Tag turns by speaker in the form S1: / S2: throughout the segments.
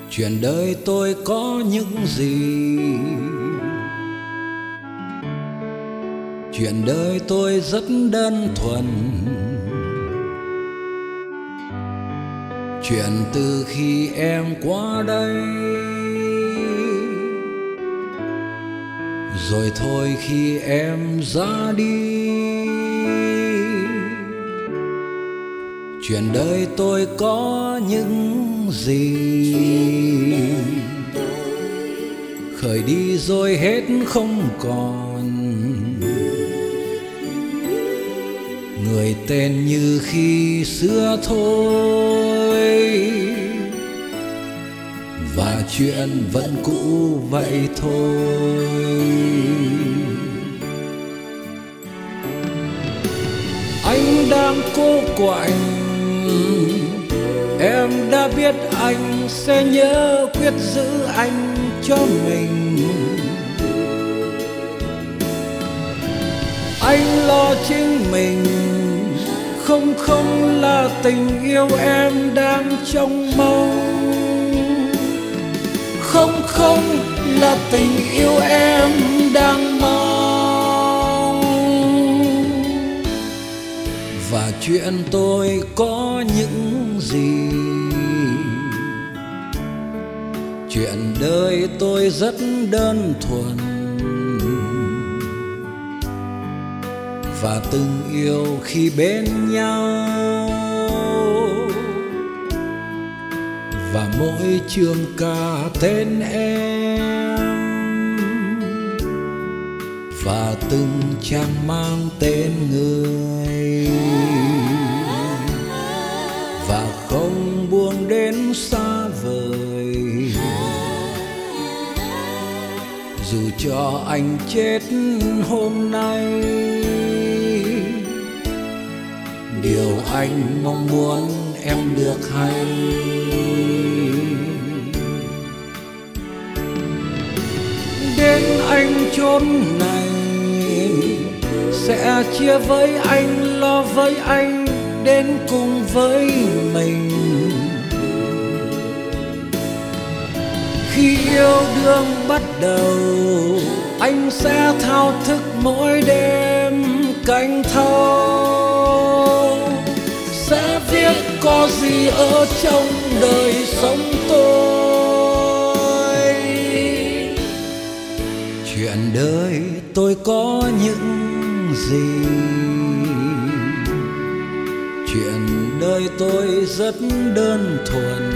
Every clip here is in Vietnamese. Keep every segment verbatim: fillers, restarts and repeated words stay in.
S1: Chuyện đời tôi có những gì, chuyện đời tôi rất đơn thuần. Chuyện từ khi em qua đây, rồi thôi khi em ra đi. Chuyện đời tôi có những gì, khởi đi rồi hết không còn. Người tên như khi xưa thôi, và chuyện vẫn cũ vậy thôi. Anh đang cô quạnh, em đã biết anh sẽ nhớ quyết giữ anh cho mình. Anh lo chính mình, không không là tình yêu em đang trông mong. Không không là tình yêu em đang mong. Và chuyện tôi có những gì, chuyện đời tôi rất đơn thuần. Và từng yêu khi bên nhau, và mỗi chương ca tên em, và từng trang mang tên người. Và không buông đến xa vời, dù cho anh chết hôm nay. Điều anh mong muốn em được hay, đến anh chốn này sẽ chia với anh, lo với anh, đến cùng với mình. Khi yêu đương bắt đầu, anh sẽ thao thức mỗi đêm canh thâu, sẽ viết có gì ở trong đời sống tôi. Chuyện đời tôi có những gì, chuyện đời tôi rất đơn thuần.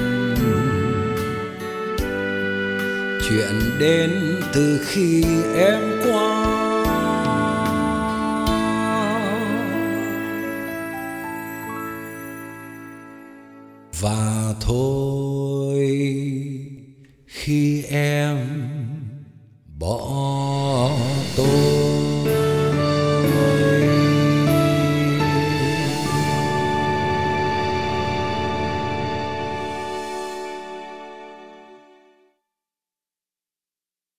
S1: Chuyện đến từ khi em qua, và thôi khi em bỏ tôi.